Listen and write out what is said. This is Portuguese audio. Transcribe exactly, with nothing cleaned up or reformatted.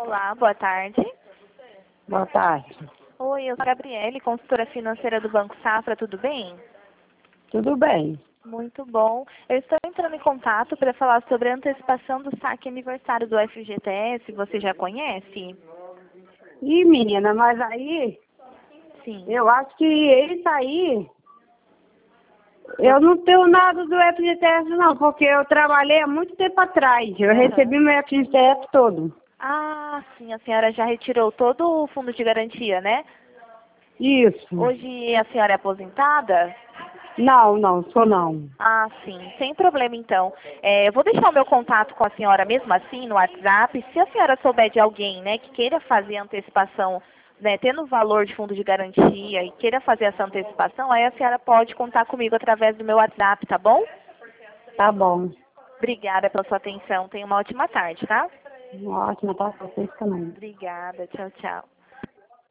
Olá, boa tarde. Boa tarde. Oi, eu sou a Gabriele, consultora financeira do Banco Safra, tudo bem? Tudo bem? Muito bom. Eu estou entrando em contato para falar sobre a antecipação do saque aniversário do F G T S, você já conhece? Ih, menina, mas aí, Sim. eu acho que esse aí, eu não tenho nada do F G T S não, porque eu trabalhei há muito tempo atrás. Eu Aham. recebi meu F G T S todo. Ah, sim, a senhora já retirou todo o fundo de garantia, né? Isso. Hoje a senhora é aposentada? Não, não, sou não. Ah, sim, sem problema então. É, eu vou deixar o meu contato com a senhora mesmo assim no WhatsApp. Se a senhora souber de alguém, né, que queira fazer a antecipação, né, tendo o valor de fundo de garantia e queira fazer essa antecipação, aí a senhora pode contar comigo através do meu WhatsApp, tá bom? Tá bom. Obrigada pela sua atenção. Tenha uma ótima tarde, tá? Ótimo, tá? Vocês também. Obrigada. Tchau, tchau.